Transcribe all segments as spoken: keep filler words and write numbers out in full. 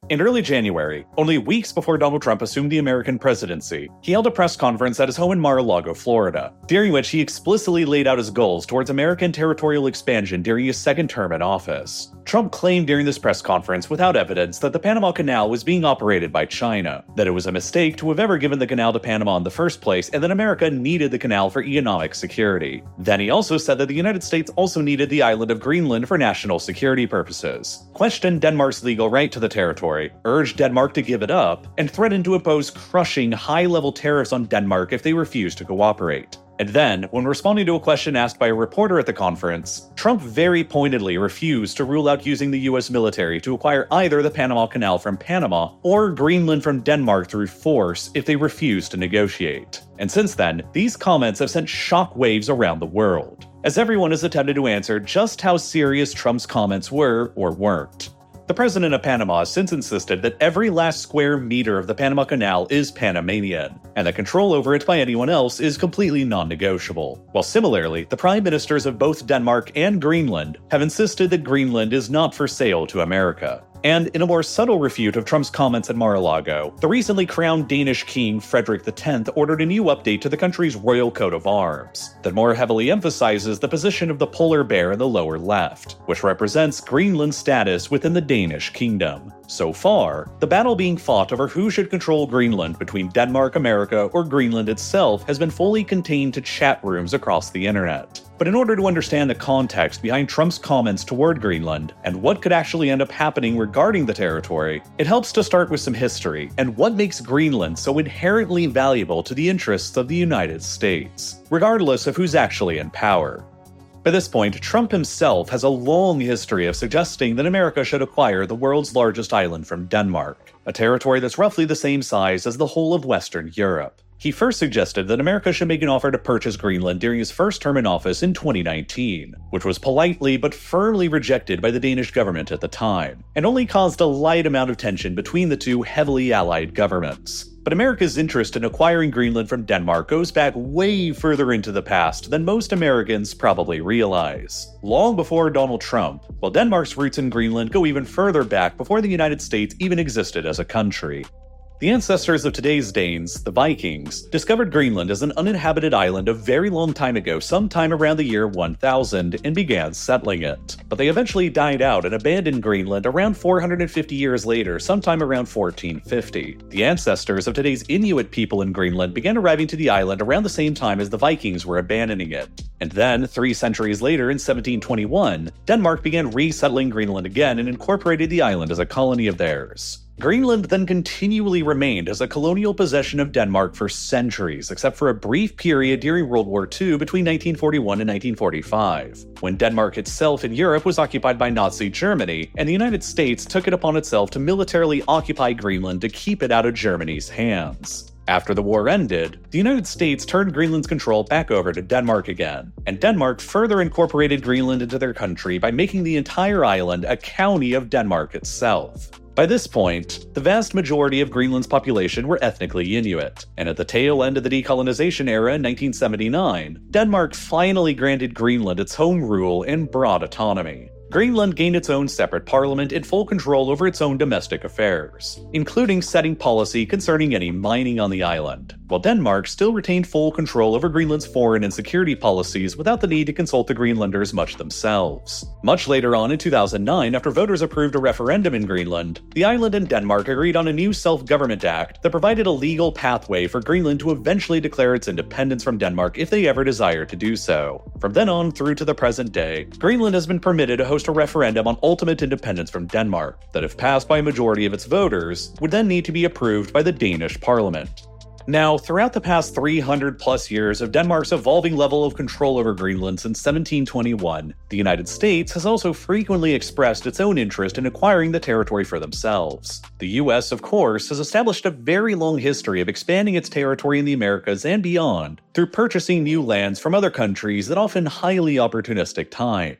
In early January, only weeks before Donald Trump assumed the American presidency, he held a press conference at his home in Mar-a-Lago, Florida, during which he explicitly laid out his goals towards American territorial expansion during his second term in office. Trump claimed during this press conference without evidence that the Panama Canal was being operated by China, that it was a mistake to have ever given the canal to Panama in the first place, and that America needed the canal for economic security. Then he also said that the United States also needed the island of Greenland for national security purposes, questioned Denmark's legal right to the territory, urged Denmark to give it up, and threatened to impose crushing high-level tariffs on Denmark if they refused to cooperate. And then, when responding to a question asked by a reporter at the conference, Trump very pointedly refused to rule out using the U S military to acquire either the Panama Canal from Panama or Greenland from Denmark through force if they refused to negotiate. And since then, these comments have sent shockwaves around the world, as everyone has attempted to answer just how serious Trump's comments were or weren't. The president of Panama has since insisted that every last square meter of the Panama Canal is Panamanian, and that control over it by anyone else is completely non-negotiable. While similarly, the prime ministers of both Denmark and Greenland have insisted that Greenland is not for sale to America. And in a more subtle refute of Trump's comments at Mar-a-Lago, the recently crowned Danish king Frederick the tenth ordered a new update to the country's royal coat of arms that more heavily emphasizes the position of the polar bear in the lower left, which represents Greenland's status within the Danish kingdom. So far, the battle being fought over who should control Greenland between Denmark, America, or Greenland itself has been fully contained to chat rooms across the internet. But in order to understand the context behind Trump's comments toward Greenland and what could actually end up happening regarding the territory, it helps to start with some history and what makes Greenland so inherently valuable to the interests of the United States, regardless of who's actually in power. By this point, Trump himself has a long history of suggesting that America should acquire the world's largest island from Denmark, a territory that's roughly the same size as the whole of Western Europe. He first suggested that America should make an offer to purchase Greenland during his first term in office in twenty nineteen, which was politely but firmly rejected by the Danish government at the time, and only caused a light amount of tension between the two heavily allied governments. But America's interest in acquiring Greenland from Denmark goes back way further into the past than most Americans probably realize. Long before Donald Trump, while Denmark's roots in Greenland go even further back before the United States even existed as a country. The ancestors of today's Danes, the Vikings, discovered Greenland as an uninhabited island a very long time ago, sometime around the year one thousand, and began settling it. But they eventually died out and abandoned Greenland around four hundred fifty years later, sometime around fourteen fifty. The ancestors of today's Inuit people in Greenland began arriving to the island around the same time as the Vikings were abandoning it. And then, three centuries later in seventeen twenty-one, Denmark began resettling Greenland again and incorporated the island as a colony of theirs. Greenland then continually remained as a colonial possession of Denmark for centuries, except for a brief period during World War Two between nineteen forty-one and nineteen forty-five, when Denmark itself in Europe was occupied by Nazi Germany, and the United States took it upon itself to militarily occupy Greenland to keep it out of Germany's hands. After the war ended, the United States turned Greenland's control back over to Denmark again, and Denmark further incorporated Greenland into their country by making the entire island a county of Denmark itself. By this point, the vast majority of Greenland's population were ethnically Inuit, and at the tail end of the decolonization era in nineteen seventy-nine, Denmark finally granted Greenland its home rule and broad autonomy. Greenland gained its own separate parliament and full control over its own domestic affairs, including setting policy concerning any mining on the island, while Denmark still retained full control over Greenland's foreign and security policies without the need to consult the Greenlanders much themselves. Much later on in two thousand nine, after voters approved a referendum in Greenland, the island and Denmark agreed on a new self-government act that provided a legal pathway for Greenland to eventually declare its independence from Denmark if they ever desired to do so. From then on through to the present day, Greenland has been permitted to host a referendum on ultimate independence from Denmark, that if passed by a majority of its voters, would then need to be approved by the Danish parliament. Now, throughout the past three hundred plus years of Denmark's evolving level of control over Greenland since seventeen twenty-one, the United States has also frequently expressed its own interest in acquiring the territory for themselves. The U S, of course, has established a very long history of expanding its territory in the Americas and beyond through purchasing new lands from other countries at often highly opportunistic times.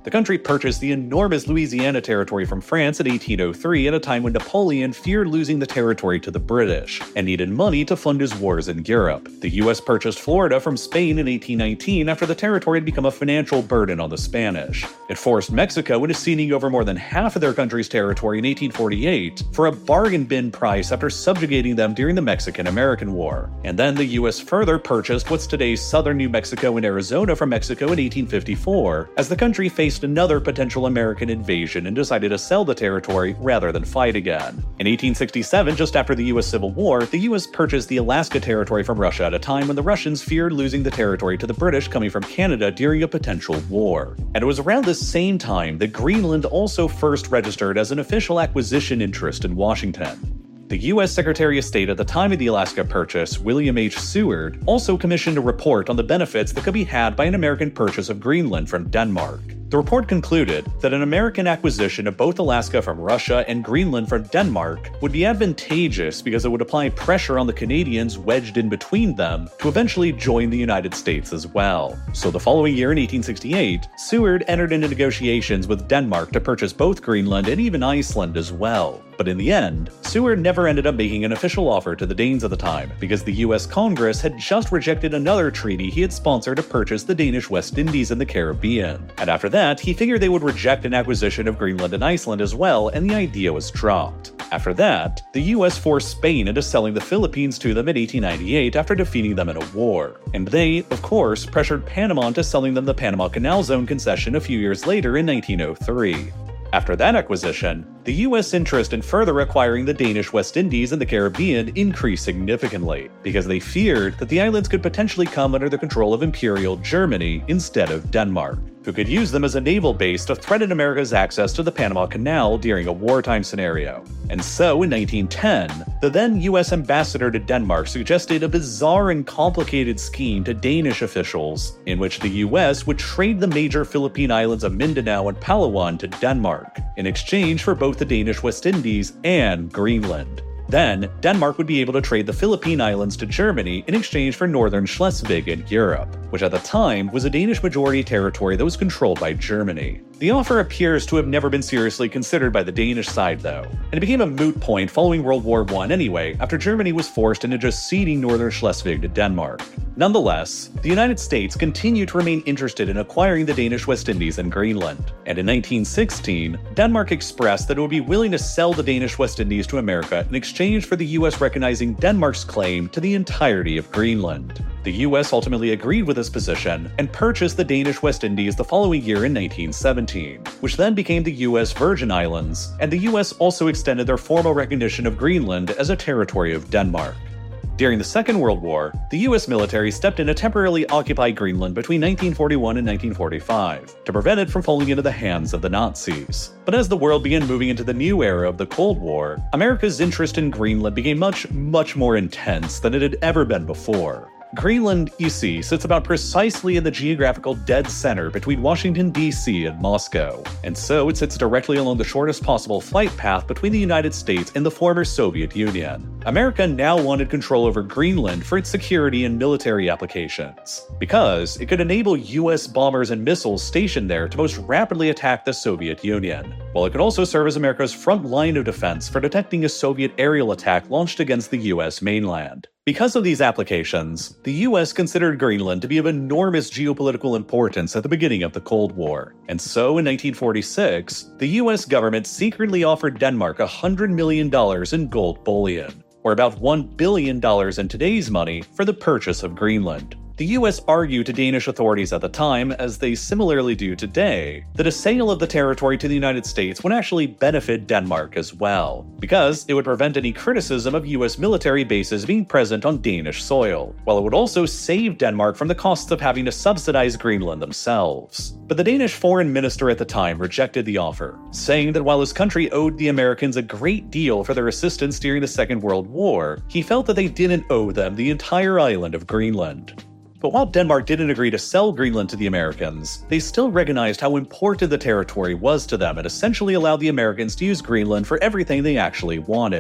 The country purchased the enormous Louisiana territory from France in eighteen oh three at a time when Napoleon feared losing the territory to the British and needed money to fund his wars in Europe. The U S purchased Florida from Spain in eighteen nineteen after the territory had become a financial burden on the Spanish. It forced Mexico into ceding over more than half of their country's territory in eighteen forty-eight for a bargain bin price after subjugating them during the Mexican-American War. And then the U S further purchased what's today's southern New Mexico and Arizona from Mexico in eighteen fifty-four, as the country faced another potential American invasion and decided to sell the territory rather than fight again. In eighteen sixty-seven, just after the U S Civil War, the U S purchased the Alaska Territory from Russia at a time when the Russians feared losing the territory to the British coming from Canada during a potential war. And it was around this same time that Greenland also first registered as an official acquisition interest in Washington. The U S Secretary of State at the time of the Alaska Purchase, William H. Seward, also commissioned a report on the benefits that could be had by an American purchase of Greenland from Denmark. The report concluded that an American acquisition of both Alaska from Russia and Greenland from Denmark would be advantageous because it would apply pressure on the Canadians wedged in between them to eventually join the United States as well. So the following year in eighteen sixty-eight, Seward entered into negotiations with Denmark to purchase both Greenland and even Iceland as well. But in the end, Seward never ended up making an official offer to the Danes at the time, because the U S Congress had just rejected another treaty he had sponsored to purchase the Danish West Indies and the Caribbean. And after that, he figured they would reject an acquisition of Greenland and Iceland as well, and the idea was dropped. After that, the U S forced Spain into selling the Philippines to them in eighteen ninety-eight after defeating them in a war. And they, of course, pressured Panama into selling them the Panama Canal Zone concession a few years later in nineteen oh three. After that acquisition, the U S interest in further acquiring the Danish West Indies and the Caribbean increased significantly, because they feared that the islands could potentially come under the control of Imperial Germany instead of Denmark, who could use them as a naval base to threaten America's access to the Panama Canal during a wartime scenario. And so, in nineteen ten, the then U S ambassador to Denmark suggested a bizarre and complicated scheme to Danish officials, in which the U S would trade the major Philippine islands of Mindanao and Palawan to Denmark, in exchange for both the Danish West Indies and Greenland. Then, Denmark would be able to trade the Philippine Islands to Germany in exchange for northern Schleswig in Europe, which at the time was a Danish-majority territory that was controlled by Germany. The offer appears to have never been seriously considered by the Danish side, though, and it became a moot point following World War One anyway, after Germany was forced into just ceding northern Schleswig to Denmark. Nonetheless, the United States continued to remain interested in acquiring the Danish West Indies and Greenland, and in nineteen sixteen, Denmark expressed that it would be willing to sell the Danish West Indies to America in exchange for the U S recognizing Denmark's claim to the entirety of Greenland. The U S ultimately agreed with this position and purchased the Danish West Indies the following year in nineteen seventeen, which then became the U S Virgin Islands, and the U S also extended their formal recognition of Greenland as a territory of Denmark. During the Second World War, the U S military stepped in to temporarily occupy Greenland between nineteen forty-one and nineteen forty-five, to prevent it from falling into the hands of the Nazis. But as the world began moving into the new era of the Cold War, America's interest in Greenland became much, much more intense than it had ever been before. Greenland, you see, sits about precisely in the geographical dead center between Washington, D C and Moscow, and so it sits directly along the shortest possible flight path between the United States and the former Soviet Union. America now wanted control over Greenland for its security and military applications, because it could enable U S bombers and missiles stationed there to most rapidly attack the Soviet Union, while it could also serve as America's front line of defense for detecting a Soviet aerial attack launched against the U S mainland. Because of these applications, the U S considered Greenland to be of enormous geopolitical importance at the beginning of the Cold War. And so in nineteen forty-six, the U S government secretly offered Denmark one hundred million dollars in gold bullion, or about one billion dollars in today's money, for the purchase of Greenland. The U S argued to Danish authorities at the time, as they similarly do today, that a sale of the territory to the United States would actually benefit Denmark as well, because it would prevent any criticism of U S military bases being present on Danish soil, while it would also save Denmark from the costs of having to subsidize Greenland themselves. But the Danish foreign minister at the time rejected the offer, saying that while his country owed the Americans a great deal for their assistance during the Second World War, he felt that they didn't owe them the entire island of Greenland. But while Denmark didn't agree to sell Greenland to the Americans, they still recognized how important the territory was to them and essentially allowed the Americans to use Greenland for everything they actually wanted.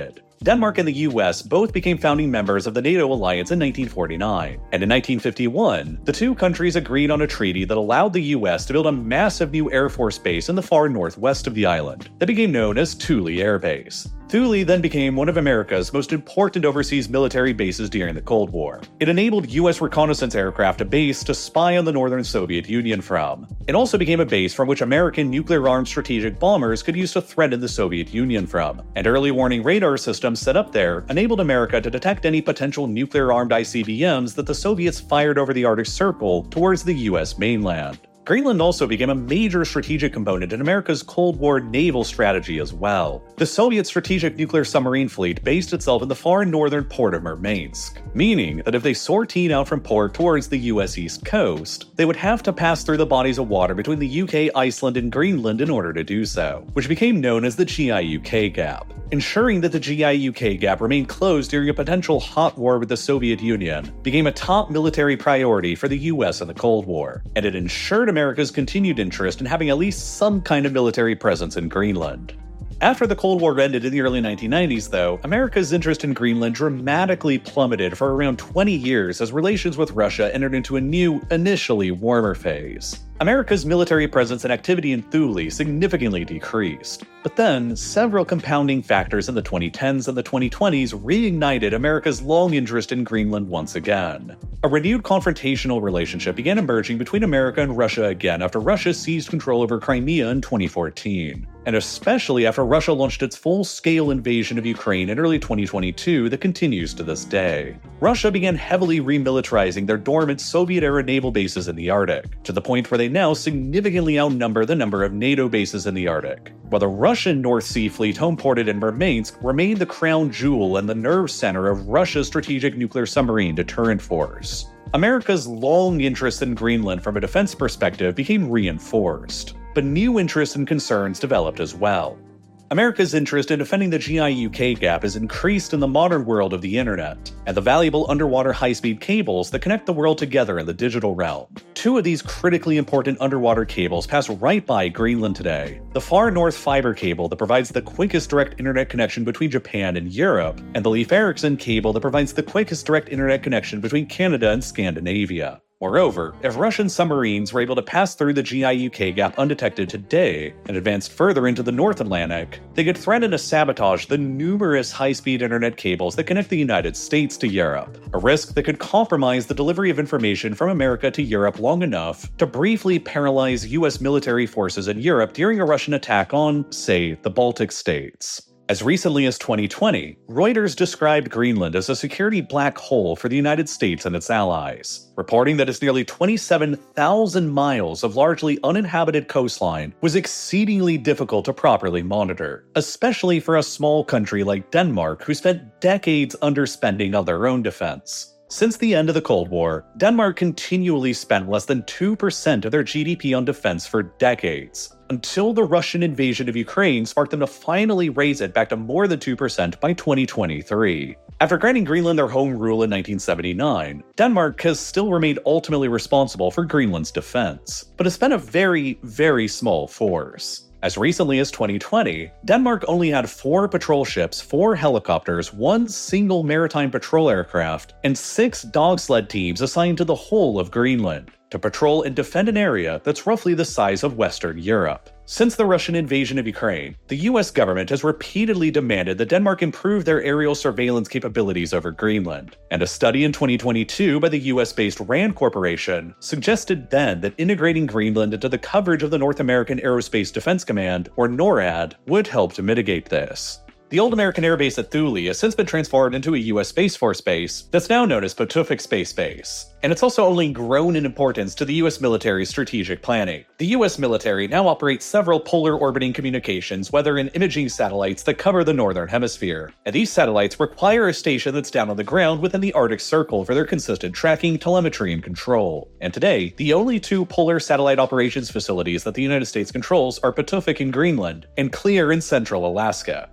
Denmark and the U S both became founding members of the NATO alliance in nineteen forty-nine, and in nineteen fifty-one, the two countries agreed on a treaty that allowed the U S to build a massive new Air Force base in the far northwest of the island that became known as Thule Air Base. Thule then became one of America's most important overseas military bases during the Cold War. It enabled U S reconnaissance aircraft a base to spy on the northern Soviet Union from. It also became a base from which American nuclear-armed strategic bombers could use to threaten the Soviet Union from, and early warning radar systems set up there enabled America to detect any potential nuclear-armed I C B Ms that the Soviets fired over the Arctic Circle towards the U S mainland. Greenland also became a major strategic component in America's Cold War naval strategy as well. The Soviet strategic nuclear submarine fleet based itself in the far northern port of Murmansk, meaning that if they sortied out from port towards the U S East Coast, they would have to pass through the bodies of water between the U K, Iceland, and Greenland in order to do so, which became known as the G I U K Gap. Ensuring that the G I U K Gap remained closed during a potential hot war with the Soviet Union became a top military priority for the U S in the Cold War, and it ensured America's continued interest in having at least some kind of military presence in Greenland. After the Cold War ended in the early nineteen nineties, though, America's interest in Greenland dramatically plummeted for around twenty years as relations with Russia entered into a new, initially warmer phase. America's military presence and activity in Thule significantly decreased. But then, several compounding factors in the twenty tens and the twenty twenties reignited America's long interest in Greenland once again. A renewed confrontational relationship began emerging between America and Russia again after Russia seized control over Crimea in twenty fourteen, and especially after Russia launched its full-scale invasion of Ukraine in early twenty twenty-two that continues to this day. Russia began heavily remilitarizing their dormant Soviet-era naval bases in the Arctic, to the point where they now significantly outnumber the number of NATO bases in the Arctic, while the Russian North Sea fleet homeported in Murmansk remained the crown jewel and the nerve center of Russia's strategic nuclear submarine deterrent force. America's long interest in Greenland from a defense perspective became reinforced, but new interests and concerns developed as well. America's interest in defending the G I U K Gap is increased in the modern world of the internet, and the valuable underwater high-speed cables that connect the world together in the digital realm. Two of these critically important underwater cables pass right by Greenland today. The Far North Fiber cable that provides the quickest direct internet connection between Japan and Europe, and the Leif Erikson cable that provides the quickest direct internet connection between Canada and Scandinavia. Moreover, if Russian submarines were able to pass through the G I U K Gap undetected today and advanced further into the North Atlantic, they could threaten to sabotage the numerous high-speed internet cables that connect the United States to Europe, a risk that could compromise the delivery of information from America to Europe long enough to briefly paralyze U S military forces in Europe during a Russian attack on, say, the Baltic states. As recently as twenty twenty, Reuters described Greenland as a security black hole for the United States and its allies, reporting that its nearly twenty-seven thousand miles of largely uninhabited coastline was exceedingly difficult to properly monitor, especially for a small country like Denmark who spent decades underspending on their own defense. Since the end of the Cold War, Denmark continually spent less than two percent of their G D P on defense for decades, until the Russian invasion of Ukraine sparked them to finally raise it back to more than two percent by twenty twenty-three. After granting Greenland their home rule in nineteen seventy-nine, Denmark has still remained ultimately responsible for Greenland's defense, but has spent a very, very small force. As recently as twenty twenty, Denmark only had four patrol ships, four helicopters, one single maritime patrol aircraft, and six dog sled teams assigned to the whole of Greenland, to patrol and defend an area that's roughly the size of Western Europe. Since the Russian invasion of Ukraine, the U S government has repeatedly demanded that Denmark improve their aerial surveillance capabilities over Greenland, and a study in twenty twenty-two by the U S-based RAND Corporation suggested then that integrating Greenland into the coverage of the North American Aerospace Defense Command, or NORAD, would help to mitigate this. The old American Air Base at Thule has since been transformed into a U S Space Force base that's now known as Patuxent Space Base, and it's also only grown in importance to the U S military's strategic planning. The U S military now operates several polar orbiting communications, weather and imaging satellites that cover the northern hemisphere, and these satellites require a station that's down on the ground within the Arctic Circle for their consistent tracking, telemetry, and control. And today, the only two polar satellite operations facilities that the United States controls are Patuxent in Greenland and Clear in central Alaska. Thus,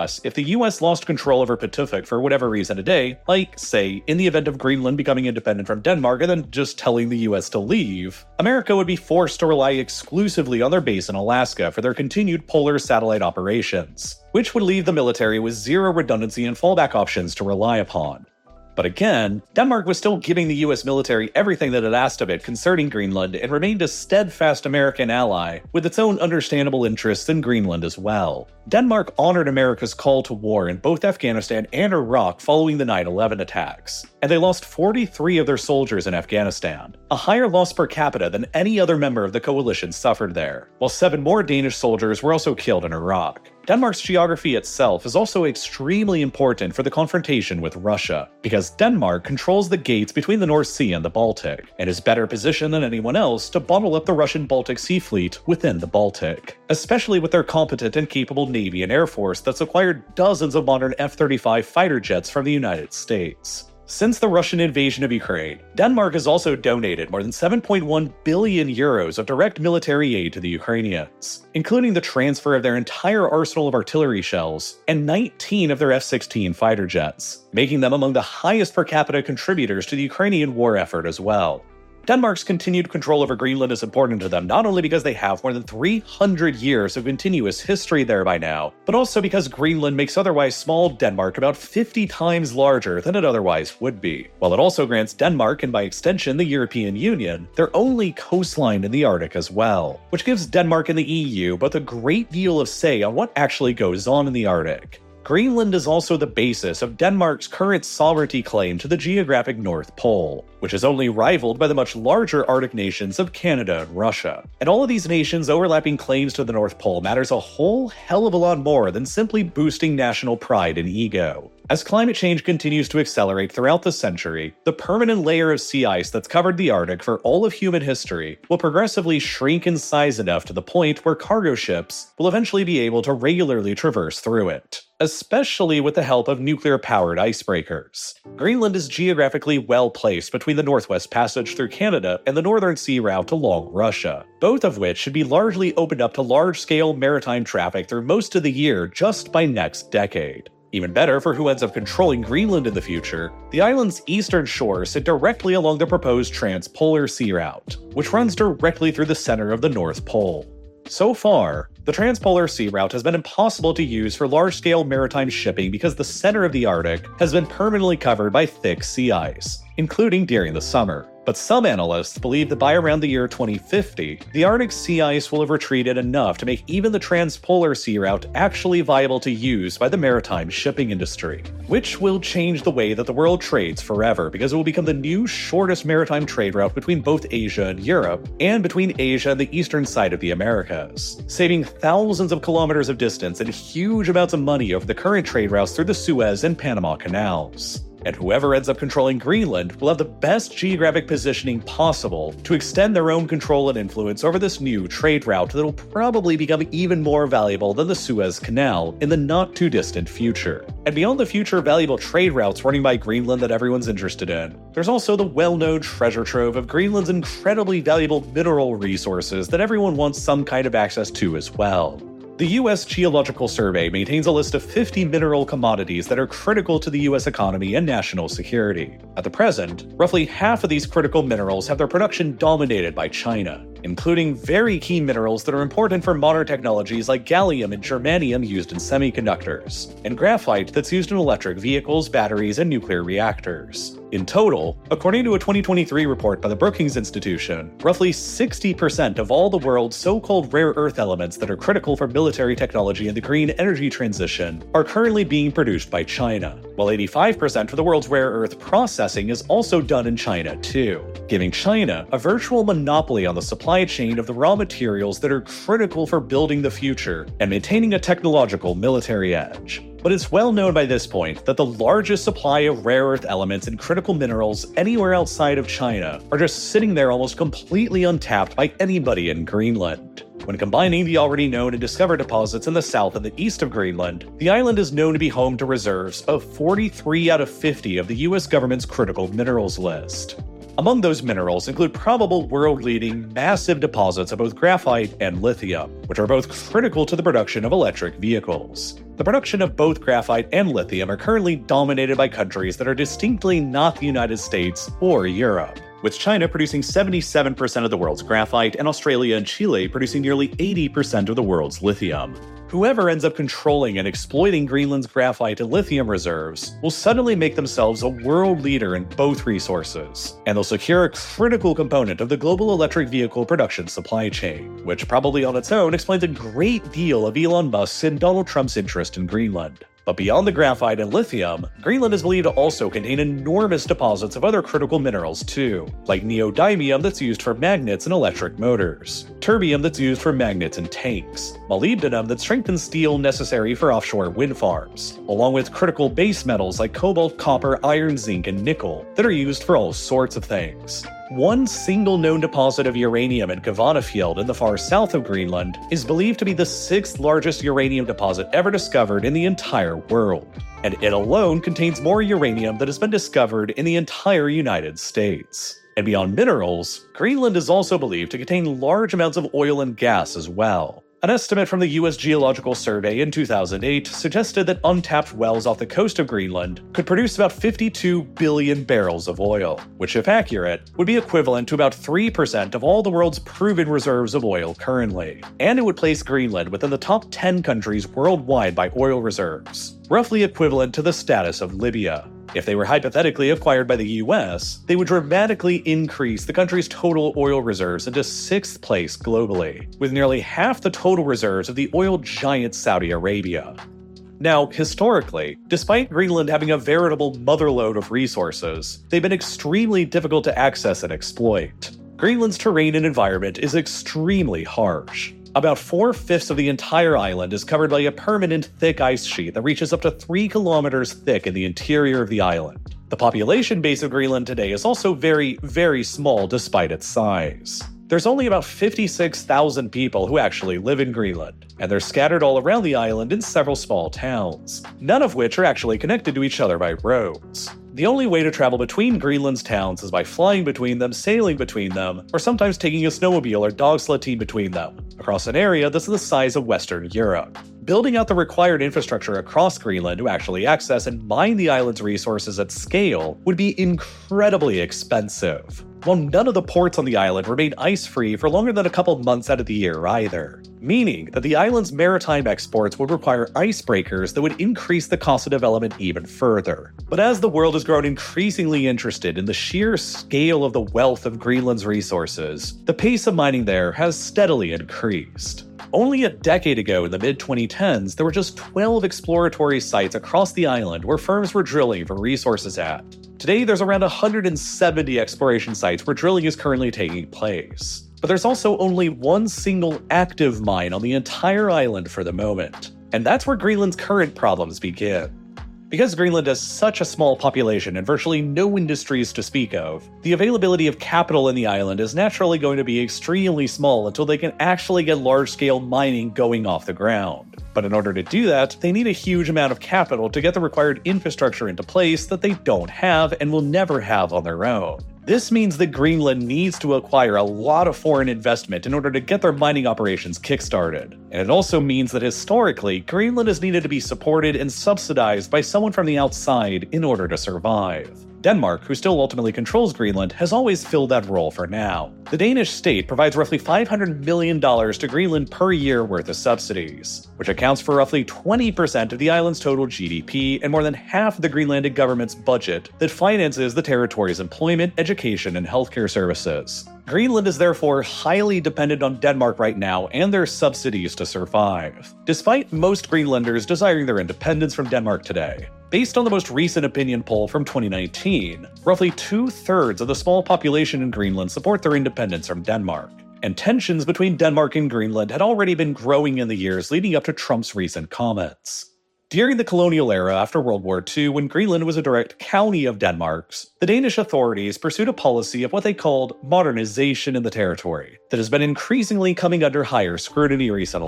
address if the U S lost control over Pituffik for whatever reason today, like, say, in the event of Greenland becoming independent from Denmark and then just telling the U S to leave, America would be forced to rely exclusively on their base in Alaska for their continued polar satellite operations, which would leave the military with zero redundancy and fallback options to rely upon. But again, Denmark was still giving the U S military everything that it asked of it concerning Greenland and remained a steadfast American ally, with its own understandable interests in Greenland as well. Denmark honored America's call to war in both Afghanistan and Iraq following the nine eleven attacks, and they lost forty-three of their soldiers in Afghanistan, a higher loss per capita than any other member of the coalition suffered there, while seven more Danish soldiers were also killed in Iraq. Denmark's geography itself is also extremely important for the confrontation with Russia, because Denmark controls the gates between the North Sea and the Baltic, and is better positioned than anyone else to bottle up the Russian Baltic Sea Fleet within the Baltic, especially with their competent and capable Navy and Air Force that's acquired dozens of modern F thirty-five fighter jets from the United States. Since the Russian invasion of Ukraine, Denmark has also donated more than seven point one billion euros of direct military aid to the Ukrainians, including the transfer of their entire arsenal of artillery shells and nineteen of their F sixteen fighter jets, making them among the highest per capita contributors to the Ukrainian war effort as well. Denmark's continued control over Greenland is important to them not only because they have more than three hundred years of continuous history there by now, but also because Greenland makes otherwise small Denmark about fifty times larger than it otherwise would be, while it also grants Denmark, and by extension the European Union, their only coastline in the Arctic as well, which gives Denmark and the E U both a great deal of say on what actually goes on in the Arctic. Greenland is also the basis of Denmark's current sovereignty claim to the geographic North Pole, which is only rivaled by the much larger Arctic nations of Canada and Russia. And all of these nations' overlapping claims to the North Pole matters a whole hell of a lot more than simply boosting national pride and ego. As climate change continues to accelerate throughout the century, the permanent layer of sea ice that's covered the Arctic for all of human history will progressively shrink in size enough to the point where cargo ships will eventually be able to regularly traverse through it, especially with the help of nuclear-powered icebreakers. Greenland is geographically well placed between the Northwest Passage through Canada and the Northern Sea route along Russia, both of which should be largely opened up to large-scale maritime traffic through most of the year just by next decade. Even better for who ends up controlling Greenland in the future, the island's eastern shores sit directly along the proposed Transpolar Sea Route, which runs directly through the center of the North Pole. So far, the Transpolar Sea Route has been impossible to use for large-scale maritime shipping because the center of the Arctic has been permanently covered by thick sea ice, including during the summer. But some analysts believe that by around the year twenty fifty, the Arctic sea ice will have retreated enough to make even the Transpolar Sea Route actually viable to use by the maritime shipping industry, which will change the way that the world trades forever because it will become the new shortest maritime trade route between both Asia and Europe, and between Asia and the eastern side of the Americas, saving thousands of kilometers of distance and huge amounts of money over the current trade routes through the Suez and Panama canals. And whoever ends up controlling Greenland will have the best geographic positioning possible to extend their own control and influence over this new trade route that will probably become even more valuable than the Suez Canal in the not-too-distant future. And beyond the future valuable trade routes running by Greenland that everyone's interested in, there's also the well-known treasure trove of Greenland's incredibly valuable mineral resources that everyone wants some kind of access to as well. The U S Geological Survey maintains a list of fifty mineral commodities that are critical to the U S economy and national security. At the present, roughly half of these critical minerals have their production dominated by China, including very key minerals that are important for modern technologies like gallium and germanium used in semiconductors, and graphite that's used in electric vehicles, batteries, and nuclear reactors. In total, according to a twenty twenty-three report by the Brookings Institution, roughly sixty percent of all the world's so-called rare earth elements that are critical for military technology and the green energy transition are currently being produced by China, while eighty-five percent of the world's rare earth processing is also done in China too, giving China a virtual monopoly on the supply chain of the raw materials that are critical for building the future and maintaining a technological military edge. But it's well known by this point that the largest supply of rare earth elements and critical minerals anywhere outside of China are just sitting there almost completely untapped by anybody in Greenland. When combining the already known and discovered deposits in the south and the east of Greenland, the island is known to be home to reserves of forty-three out of fifty of the U S government's critical minerals list. Among those minerals include probable world-leading massive deposits of both graphite and lithium, which are both critical to the production of electric vehicles. The production of both graphite and lithium are currently dominated by countries that are distinctly not the United States or Europe, with China producing seventy-seven percent of the world's graphite and Australia and Chile producing nearly eighty percent of the world's lithium. Whoever ends up controlling and exploiting Greenland's graphite and lithium reserves will suddenly make themselves a world leader in both resources, and they'll secure a critical component of the global electric vehicle production supply chain, which probably on its own explains a great deal of Elon Musk's and Donald Trump's interest in Greenland. But beyond the graphite and lithium, Greenland is believed to also contain enormous deposits of other critical minerals too, like neodymium that's used for magnets in electric motors, terbium that's used for magnets in tanks, molybdenum that strengthens steel necessary for offshore wind farms, along with critical base metals like cobalt, copper, iron, zinc, and nickel that are used for all sorts of things. One single known deposit of uranium in Kavana Field in the far south of Greenland is believed to be the sixth largest uranium deposit ever discovered in the entire world, and it alone contains more uranium than has been discovered in the entire United States. And beyond minerals, Greenland is also believed to contain large amounts of oil and gas as well. An estimate from the U S Geological Survey in two thousand eight suggested that untapped wells off the coast of Greenland could produce about fifty-two billion barrels of oil, which, if accurate, would be equivalent to about three percent of all the world's proven reserves of oil currently. And it would place Greenland within the top ten countries worldwide by oil reserves, roughly equivalent to the status of Libya. If they were hypothetically acquired by the U S, they would dramatically increase the country's total oil reserves into sixth place globally, with nearly half the total reserves of the oil giant Saudi Arabia. Now, historically, despite Greenland having a veritable motherlode of resources, they've been extremely difficult to access and exploit. Greenland's terrain and environment is extremely harsh. About four-fifths of the entire island is covered by a permanent thick ice sheet that reaches up to three kilometers thick in the interior of the island. The population base of Greenland today is also very, very small despite its size. There's only about fifty-six thousand people who actually live in Greenland, and they're scattered all around the island in several small towns, none of which are actually connected to each other by roads. The only way to travel between Greenland's towns is by flying between them, sailing between them, or sometimes taking a snowmobile or dog sled team between them, across an area that's the size of Western Europe. Building out the required infrastructure across Greenland to actually access and mine the island's resources at scale would be incredibly expensive, while none of the ports on the island remain ice-free for longer than a couple months out of the year either, meaning that the island's maritime exports would require icebreakers that would increase the cost of development even further. But as the world has grown increasingly interested in the sheer scale of the wealth of Greenland's resources, the pace of mining there has steadily increased. Only a decade ago in the mid twenty tens, there were just twelve exploratory sites across the island where firms were drilling for resources at. Today, there's around one hundred seventy exploration sites where drilling is currently taking place. But there's also only one single active mine on the entire island for the moment, and that's where Greenland's current problems begin. Because Greenland has such a small population and virtually no industries to speak of, the availability of capital in the island is naturally going to be extremely small until they can actually get large-scale mining going off the ground. But in order to do that, they need a huge amount of capital to get the required infrastructure into place that they don't have and will never have on their own. This means that Greenland needs to acquire a lot of foreign investment in order to get their mining operations kickstarted. And it also means that historically, Greenland has needed to be supported and subsidized by someone from the outside in order to survive. Denmark, who still ultimately controls Greenland, has always filled that role for now. The Danish state provides roughly five hundred million dollars to Greenland per year worth of subsidies, which accounts for roughly twenty percent of the island's total G D P and more than half of the Greenlandic government's budget that finances the territory's employment, education, and healthcare services. Greenland is therefore highly dependent on Denmark right now and their subsidies to survive, despite most Greenlanders desiring their independence from Denmark today. Based on the most recent opinion poll from twenty nineteen, roughly two-thirds of the small population in Greenland support their independence from Denmark, and tensions between Denmark and Greenland had already been growing in the years leading up to Trump's recent comments. During the colonial era after World War Two, when Greenland was a direct county of Denmark's, the Danish authorities pursued a policy of what they called modernization in the territory that has been increasingly coming under higher scrutiny recently.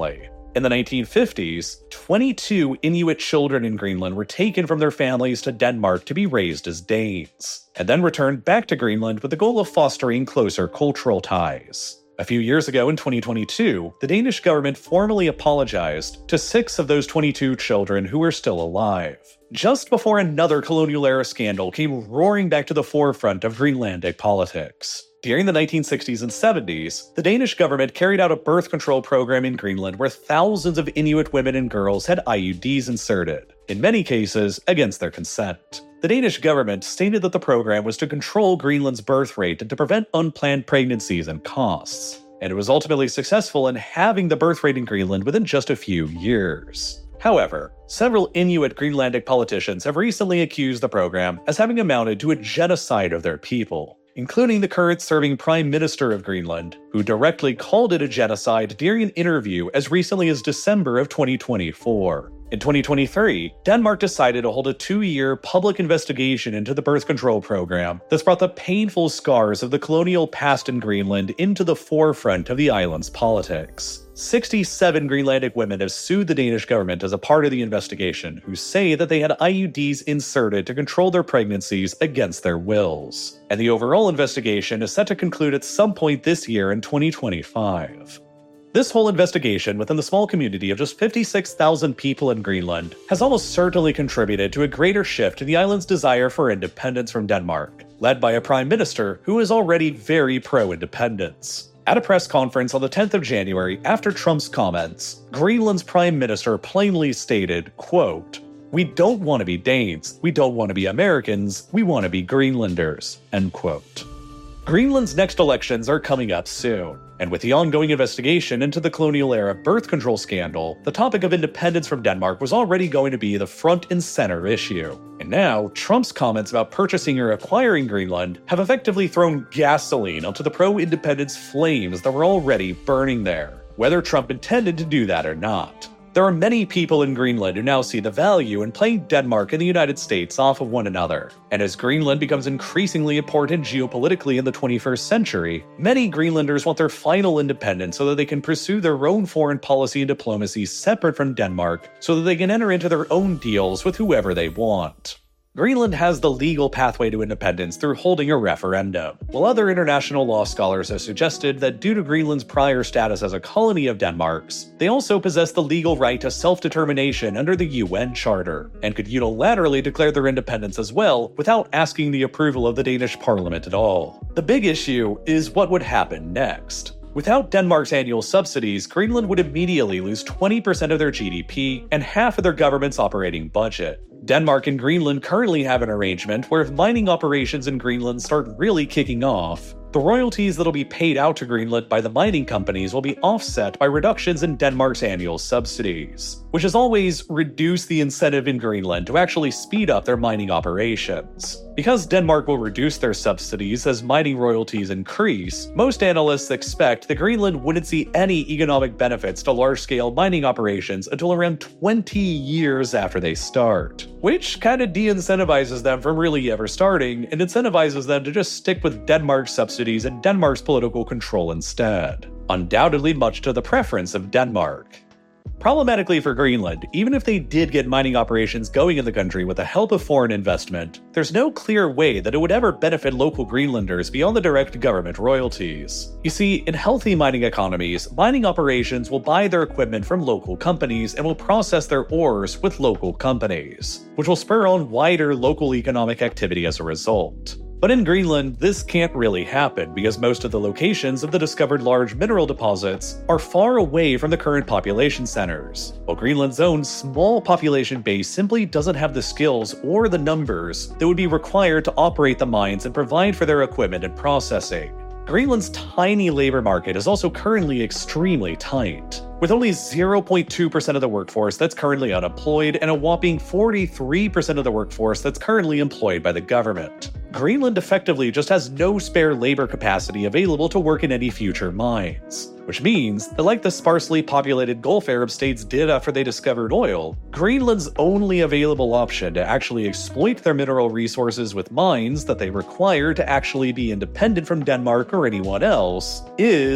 In the nineteen fifties, twenty-two Inuit children in Greenland were taken from their families to Denmark to be raised as Danes, and then returned back to Greenland with the goal of fostering closer cultural ties. A few years ago in twenty twenty-two, the Danish government formally apologized to six of those twenty-two children who were still alive, just before another colonial-era scandal came roaring back to the forefront of Greenlandic politics. During the nineteen sixties and seventies, the Danish government carried out a birth control program in Greenland where thousands of Inuit women and girls had I U Ds inserted, in many cases against their consent. The Danish government stated that the program was to control Greenland's birth rate and to prevent unplanned pregnancies and costs, and it was ultimately successful in halving the birth rate in Greenland within just a few years. However, several Inuit Greenlandic politicians have recently accused the program as having amounted to a genocide of their people, including the current serving Prime Minister of Greenland, who directly called it a genocide during an interview as recently as December of twenty twenty-four. In twenty twenty-three, Denmark decided to hold a two-year public investigation into the birth control program that's brought the painful scars of the colonial past in Greenland into the forefront of the island's politics. sixty-seven Greenlandic women have sued the Danish government as a part of the investigation, who say that they had I U Ds inserted to control their pregnancies against their wills. And the overall investigation is set to conclude at some point this year in twenty twenty-five. This whole investigation within the small community of just fifty-six thousand people in Greenland has almost certainly contributed to a greater shift in the island's desire for independence from Denmark, led by a prime minister who is already very pro-independence. At a press conference on the tenth of January after Trump's comments, Greenland's prime minister plainly stated, quote, "We don't want to be Danes, we don't want to be Americans, we want to be Greenlanders," end quote. Greenland's next elections are coming up soon, and with the ongoing investigation into the colonial-era birth control scandal, the topic of independence from Denmark was already going to be the front and center issue. And now, Trump's comments about purchasing or acquiring Greenland have effectively thrown gasoline onto the pro-independence flames that were already burning there, whether Trump intended to do that or not. There are many people in Greenland who now see the value in playing Denmark and the United States off of one another. And as Greenland becomes increasingly important geopolitically in the twenty-first century, many Greenlanders want their final independence so that they can pursue their own foreign policy and diplomacy separate from Denmark, so that they can enter into their own deals with whoever they want. Greenland has the legal pathway to independence through holding a referendum, while other international law scholars have suggested that due to Greenland's prior status as a colony of Denmark's, they also possess the legal right to self-determination under the U N Charter, and could unilaterally declare their independence as well without asking the approval of the Danish parliament at all. The big issue is what would happen next. Without Denmark's annual subsidies, Greenland would immediately lose twenty percent of their G D P and half of their government's operating budget. Denmark and Greenland currently have an arrangement where if mining operations in Greenland start really kicking off, the royalties that'll be paid out to Greenland by the mining companies will be offset by reductions in Denmark's annual subsidies, which has always reduced the incentive in Greenland to actually speed up their mining operations. Because Denmark will reduce their subsidies as mining royalties increase, most analysts expect that Greenland wouldn't see any economic benefits to large-scale mining operations until around twenty years after they start, which kind of de-incentivizes them from really ever starting and incentivizes them to just stick with Denmark's subsidies and Denmark's political control instead, undoubtedly much to the preference of Denmark. Problematically for Greenland, even if they did get mining operations going in the country with the help of foreign investment, there's no clear way that it would ever benefit local Greenlanders beyond the direct government royalties. You see, in healthy mining economies, mining operations will buy their equipment from local companies and will process their ores with local companies, which will spur on wider local economic activity as a result. But in Greenland, this can't really happen because most of the locations of the discovered large mineral deposits are far away from the current population centers, while Greenland's own small population base simply doesn't have the skills or the numbers that would be required to operate the mines and provide for their equipment and processing. Greenland's tiny labor market is also currently extremely tight, with only zero point two percent of the workforce that's currently unemployed and a whopping forty-three percent of the workforce that's currently employed by the government. Greenland effectively just has no spare labor capacity available to work in any future mines, which means that like the sparsely populated Gulf Arab states did after they discovered oil, Greenland's only available option to actually exploit their mineral resources with mines that they require to actually be independent from Denmark or anyone else is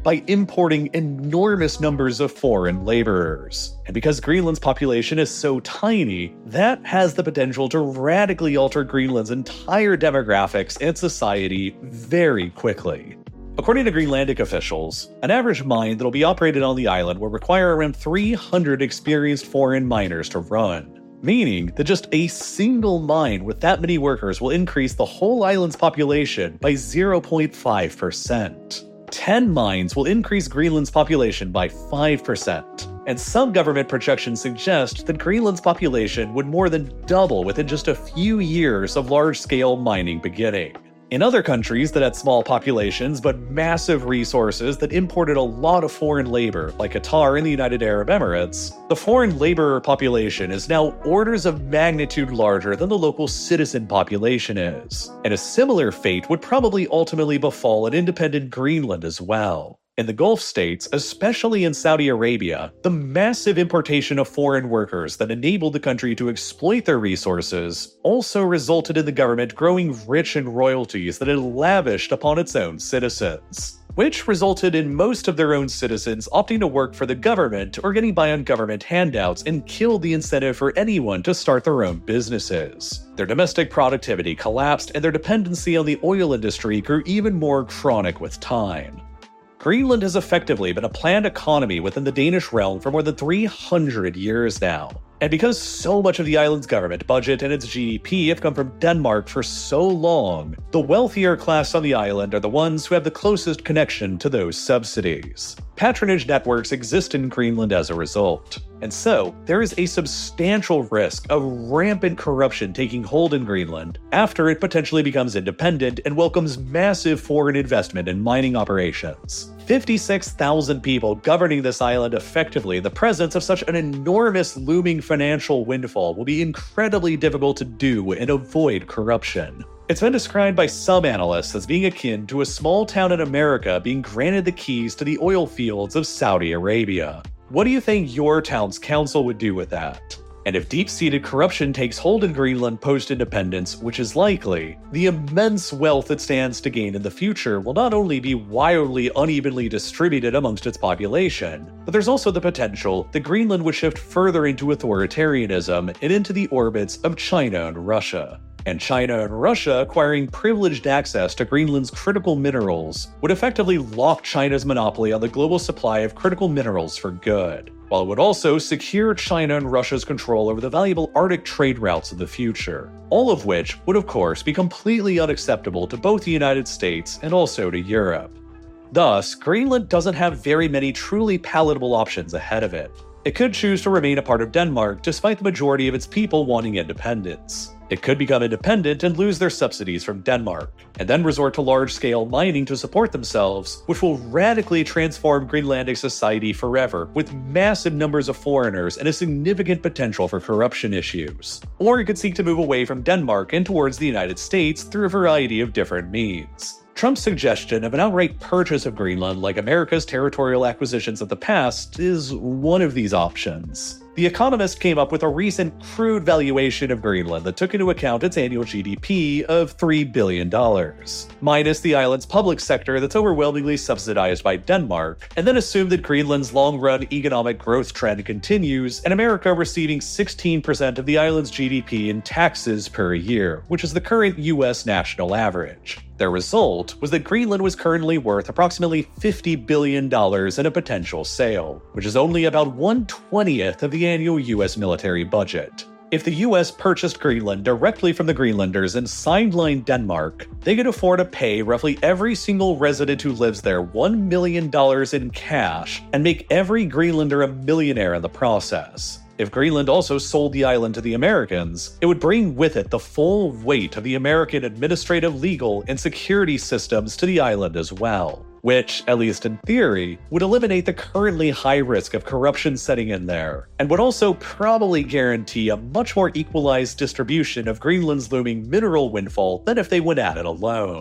by importing enormous numbers of foreign laborers. And because Greenland's population is so tiny, that has the potential to radically alter Greenland's entire demographics and society very quickly. According to Greenlandic officials, an average mine that'll be operated on the island will require around three hundred experienced foreign miners to run. Meaning that just a single mine with that many workers will increase the whole island's population by zero point five percent. ten mines will increase Greenland's population by five percent. And some government projections suggest that Greenland's population would more than double within just a few years of large-scale mining beginning. In other countries that had small populations but massive resources that imported a lot of foreign labor, like Qatar and the United Arab Emirates, the foreign laborer population is now orders of magnitude larger than the local citizen population is. And a similar fate would probably ultimately befall an independent Greenland as well. In the Gulf states, especially in Saudi Arabia, the massive importation of foreign workers that enabled the country to exploit their resources also resulted in the government growing rich in royalties that it lavished upon its own citizens, which resulted in most of their own citizens opting to work for the government or getting by on government handouts and killed the incentive for anyone to start their own businesses. Their domestic productivity collapsed and their dependency on the oil industry grew even more chronic with time. Greenland has effectively been a planned economy within the Danish realm for more than three hundred years now. And because so much of the island's government budget and its G D P have come from Denmark for so long, the wealthier class on the island are the ones who have the closest connection to those subsidies. Patronage networks exist in Greenland as a result. And so, there is a substantial risk of rampant corruption taking hold in Greenland after it potentially becomes independent and welcomes massive foreign investment in mining operations. fifty-six thousand people governing this island effectively, the presence of such an enormous looming financial windfall will be incredibly difficult to do and avoid corruption. It's been described by some analysts as being akin to a small town in America being granted the keys to the oil fields of Saudi Arabia. What do you think your town's council would do with that? And if deep-seated corruption takes hold in Greenland post-independence, which is likely, the immense wealth it stands to gain in the future will not only be wildly unevenly distributed amongst its population, but there's also the potential that Greenland would shift further into authoritarianism and into the orbits of China and Russia. And China and Russia acquiring privileged access to Greenland's critical minerals would effectively lock China's monopoly on the global supply of critical minerals for good, while it would also secure China and Russia's control over the valuable Arctic trade routes of the future, all of which would of course be completely unacceptable to both the United States and also to Europe. Thus, Greenland doesn't have very many truly palatable options ahead of it. It could choose to remain a part of Denmark despite the majority of its people wanting independence. It could become independent and lose their subsidies from Denmark, and then resort to large-scale mining to support themselves, which will radically transform Greenlandic society forever, with massive numbers of foreigners and a significant potential for corruption issues. Or it could seek to move away from Denmark and towards the United States through a variety of different means. Trump's suggestion of an outright purchase of Greenland, like America's territorial acquisitions of the past, is one of these options. The Economist came up with a recent crude valuation of Greenland that took into account its annual G D P of three billion dollars, minus the island's public sector that's overwhelmingly subsidized by Denmark, and then assumed that Greenland's long-run economic growth trend continues, and America receiving sixteen percent of the island's G D P in taxes per year, which is the current U S national average. The result was that Greenland was currently worth approximately fifty billion dollars in a potential sale, which is only about one twentieth of the annual U S military budget. If the U S purchased Greenland directly from the Greenlanders and sidelined Denmark, they could afford to pay roughly every single resident who lives there one million dollars in cash and make every Greenlander a millionaire in the process. If Greenland also sold the island to the Americans, it would bring with it the full weight of the American administrative, legal, and security systems to the island as well, which, at least in theory, would eliminate the currently high risk of corruption setting in there, and would also probably guarantee a much more equalized distribution of Greenland's looming mineral windfall than if they went at it alone.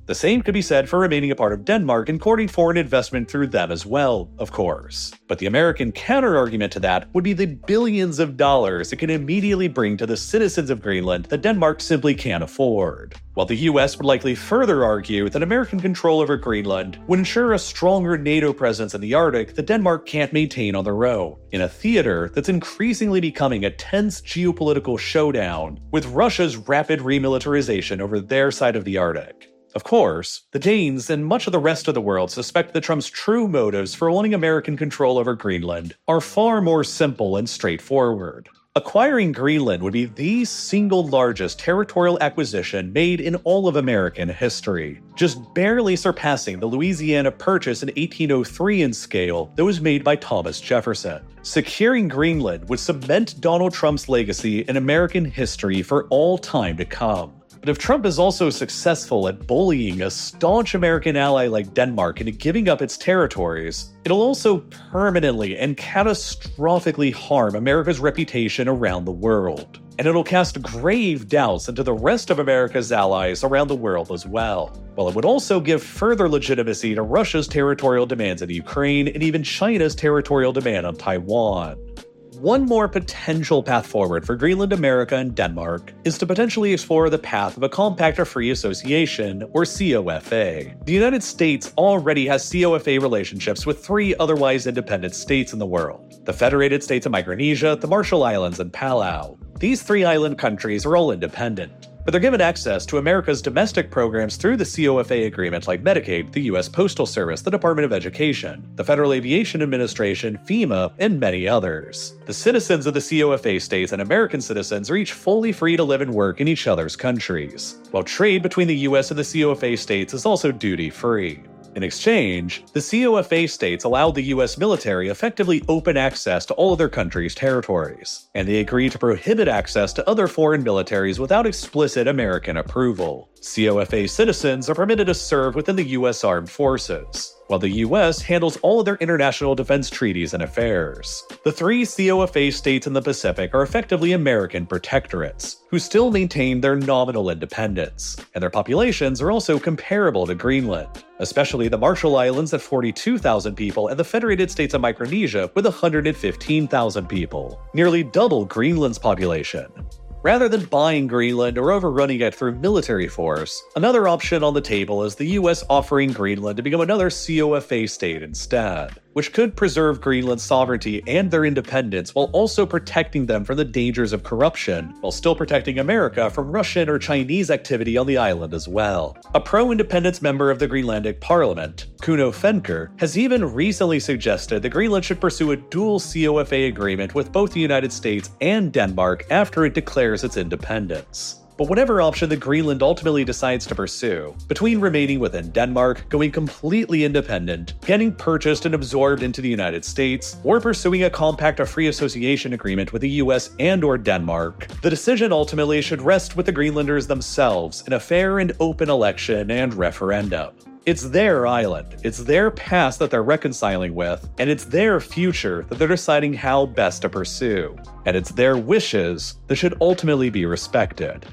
The same could be said for remaining a part of Denmark and courting foreign investment through them as well, of course. But the American counter-argument to that would be the billions of dollars it can immediately bring to the citizens of Greenland that Denmark simply can't afford. While the U S would likely further argue that American control over Greenland would ensure a stronger NATO presence in the Arctic that Denmark can't maintain on their own, in a theater that's increasingly becoming a tense geopolitical showdown with Russia's rapid remilitarization over their side of the Arctic. Of course, the Danes and much of the rest of the world suspect that Trump's true motives for wanting American control over Greenland are far more simple and straightforward. Acquiring Greenland would be the single largest territorial acquisition made in all of American history, just barely surpassing the Louisiana Purchase in eighteen oh three in scale that was made by Thomas Jefferson. Securing Greenland would cement Donald Trump's legacy in American history for all time to come. But if Trump is also successful at bullying a staunch American ally like Denmark into giving up its territories, it'll also permanently and catastrophically harm America's reputation around the world. And it'll cast grave doubts into the rest of America's allies around the world as well. While it would also give further legitimacy to Russia's territorial demands in Ukraine and even China's territorial demand on Taiwan. One more potential path forward for Greenland, America, and Denmark is to potentially explore the path of a Compact of Free Association, or C O F A. The United States already has C O F A relationships with three otherwise independent states in the world: the Federated States of Micronesia, the Marshall Islands, and Palau. These three island countries are all independent, but they're given access to America's domestic programs through the C O F A agreement like Medicaid, the U S Postal Service, the Department of Education, the Federal Aviation Administration, FEMA, and many others. The citizens of the C O F A states and American citizens are each fully free to live and work in each other's countries, while trade between the U S and the C O F A states is also duty-free. In exchange, the C O F A states allowed the U S military effectively open access to all of their countries' territories, and they agreed to prohibit access to other foreign militaries without explicit American approval. C O F A citizens are permitted to serve within the U S Armed Forces, while the U S handles all of their international defense treaties and affairs. The three C O F A states in the Pacific are effectively American protectorates, who still maintain their nominal independence, and their populations are also comparable to Greenland, especially the Marshall Islands at forty-two thousand people and the Federated States of Micronesia with one hundred fifteen thousand people, nearly double Greenland's population. Rather than buying Greenland or overrunning it through military force, another option on the table is the U S offering Greenland to become another C O F A state instead, which could preserve Greenland's sovereignty and their independence while also protecting them from the dangers of corruption, while still protecting America from Russian or Chinese activity on the island as well. A pro-independence member of the Greenlandic Parliament, Kuno Fenker, has even recently suggested that Greenland should pursue a dual C O F A agreement with both the United States and Denmark after it declares its independence. But whatever option that Greenland ultimately decides to pursue, between remaining within Denmark, going completely independent, getting purchased and absorbed into the United States, or pursuing a Compact of Free Association agreement with the U S and or Denmark, the decision ultimately should rest with the Greenlanders themselves in a fair and open election and referendum. It's their island, it's their past that they're reconciling with, and it's their future that they're deciding how best to pursue. And it's their wishes that should ultimately be respected.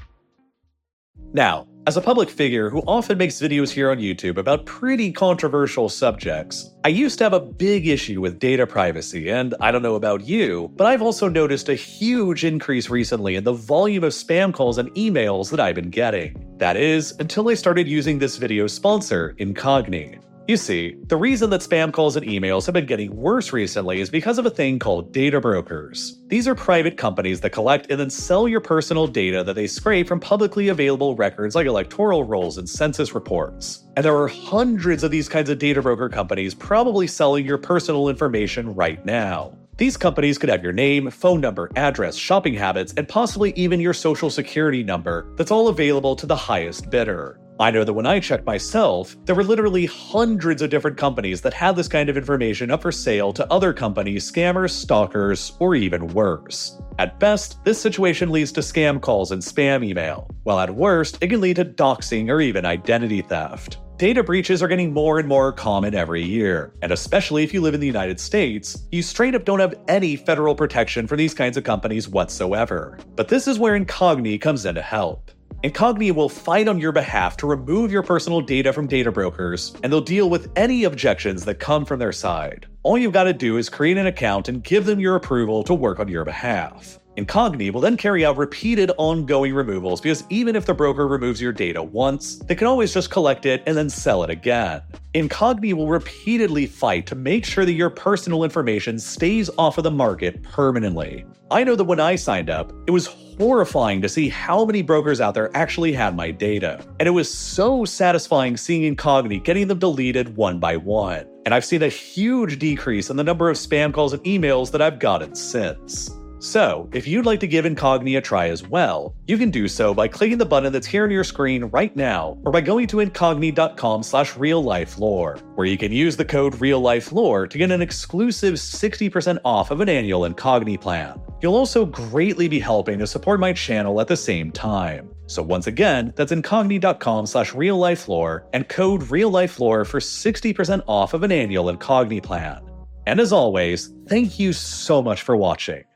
Now, as a public figure who often makes videos here on YouTube about pretty controversial subjects, I used to have a big issue with data privacy, and I don't know about you, but I've also noticed a huge increase recently in the volume of spam calls and emails that I've been getting. That is, until I started using this video's sponsor, Incogni. You see, the reason that spam calls and emails have been getting worse recently is because of a thing called data brokers. These are private companies that collect and then sell your personal data that they scrape from publicly available records like electoral rolls and census reports. And there are hundreds of these kinds of data broker companies probably selling your personal information right now. These companies could have your name, phone number, address, shopping habits, and possibly even your social security number that's all available to the highest bidder. I know that when I checked myself, there were literally hundreds of different companies that had this kind of information up for sale to other companies, scammers, stalkers, or even worse. At best, this situation leads to scam calls and spam email, while at worst, it can lead to doxing or even identity theft. Data breaches are getting more and more common every year, and especially if you live in the United States, you straight up don't have any federal protection for these kinds of companies whatsoever. But this is where Incogni comes in to help. Incogni will fight on your behalf to remove your personal data from data brokers, and they'll deal with any objections that come from their side. All you've got to do is create an account and give them your approval to work on your behalf. Incogni will then carry out repeated ongoing removals because even if the broker removes your data once, they can always just collect it and then sell it again. Incogni will repeatedly fight to make sure that your personal information stays off of the market permanently. I know that when I signed up, it was horrifying to see how many brokers out there actually had my data. And it was so satisfying seeing Incogni getting them deleted one by one. And I've seen a huge decrease in the number of spam calls and emails that I've gotten since. So, if you'd like to give Incogni a try as well, you can do so by clicking the button that's here on your screen right now, or by going to incogni.com slash real-life-lore, where you can use the code real-life-lore to get an exclusive sixty percent off of an annual Incogni plan. You'll also greatly be helping to support my channel at the same time. So once again, that's incogni.com slash real-life-lore and code real-life-lore for sixty percent off of an annual Incogni plan. And as always, thank you so much for watching.